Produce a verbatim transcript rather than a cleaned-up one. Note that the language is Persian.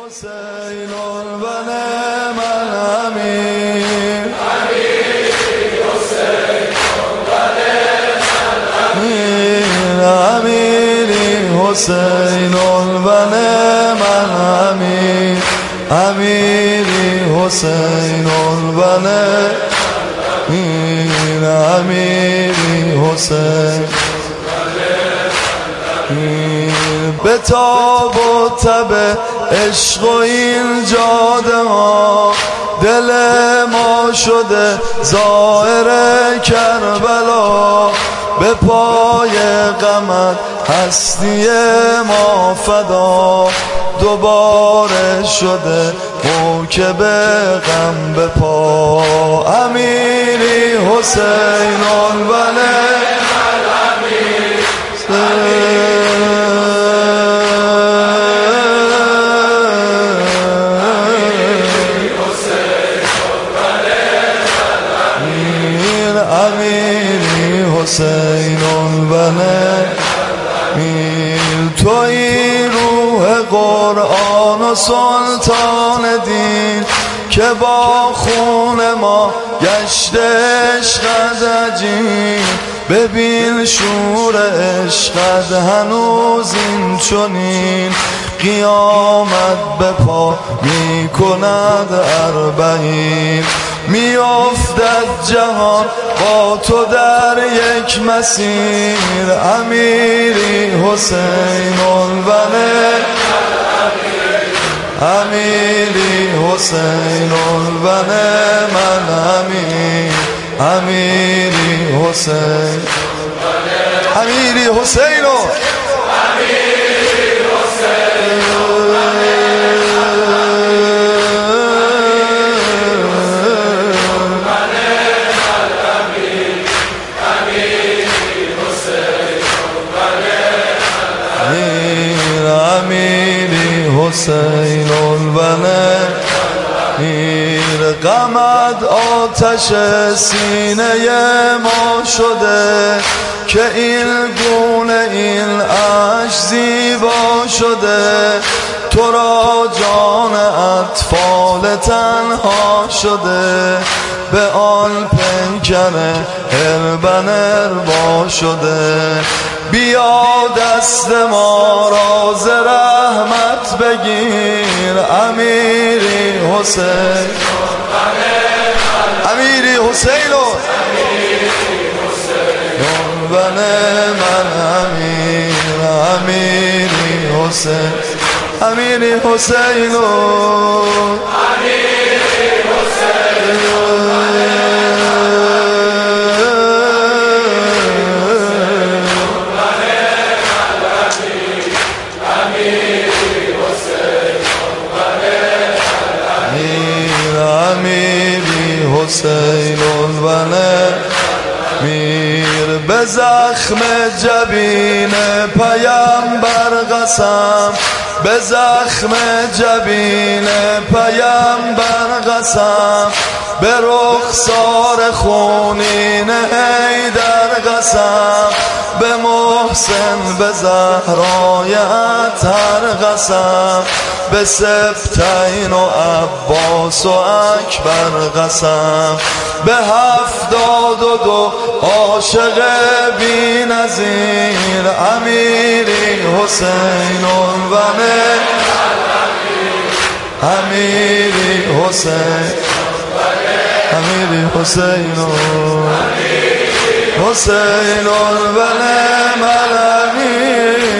حسین و نعم الامیر امیری حسین و نعم الامیر امیری حسین و نعم الامیر امیری حسین و نعم امیری حسین به تاب و تب عشق و این جاده ها دل ما شده زائر کربلا به پای غمت هستی ما فدا دوباره شده موکب غم به پا امیری حسین و نعم الامیر حسین و نعم توی روح قرآن و سلطان دین که با خون ما گشته عشقت عجین ببین شور عشقت هنوز این چنین قیامت به پا می کند اربعین می افتد جهان با تو در یک مسیر امیری حسین و نعم امیری حسین و نعم الامیر امیری حسین امیری حسین و حسین و نعم غمت آتش سینه ما شده که این گونه این عشق زیبا شده تو را جان اطفال تنها شده به آن پیکر اربن اربا شده بیا دست ما را ز رحمت بگیر امیری حسین امیری حسین و نعم الامیر امیری حسین امیری حسین حسین و نعم میر به زخم جبین پیامبر قسم به زخم جبین پیامبر قسم به رخسار خونین حیدر قسم به محسن به زهرای اطهر قسم به سبتین و عباس و اکبر قسم به هفتاد و دو عاشق بی نظیر امیری حسین و نعم امیری حسین امیری حسین حسین و نعم الامیر